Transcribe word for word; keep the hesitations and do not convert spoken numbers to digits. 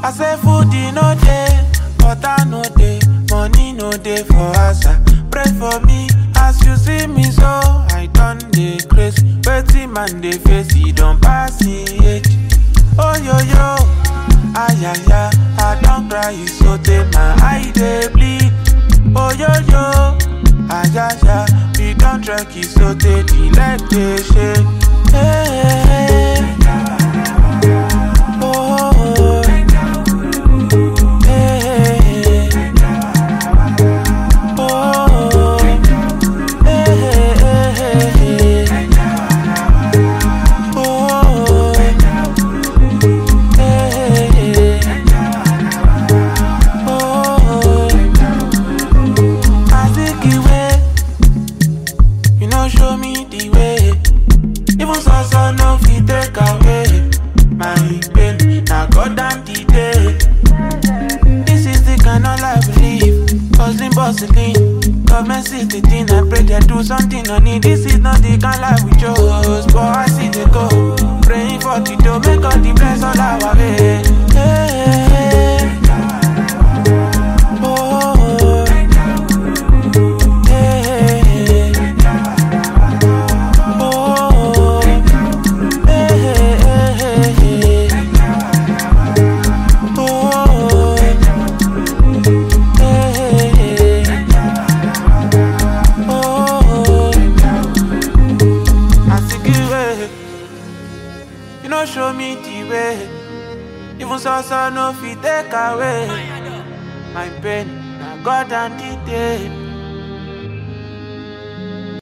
I say food in no day, water no day, money no day for us. Pray for me as you see me so I done the grace. Waiting man they face, he don't pass the age. Oh yo yo, ay ay ay, I don't cry so take my eye they bleed. Oh yo yo, ay ay ay, we don't track it so take the leg they shake. Hey, oh, oh. Show me the way. Even so so no fit take away my pain. Now God and the day. This is the kind of life we live. Hustling, bustling. Government see the thing. I pray they do something on it. This is not the kind of life we chose. But I see they go. Praying for the door. Make all the bless all our way. Hey, oh. Show me the way. Even so so no fit take away my pain. Now God and the day.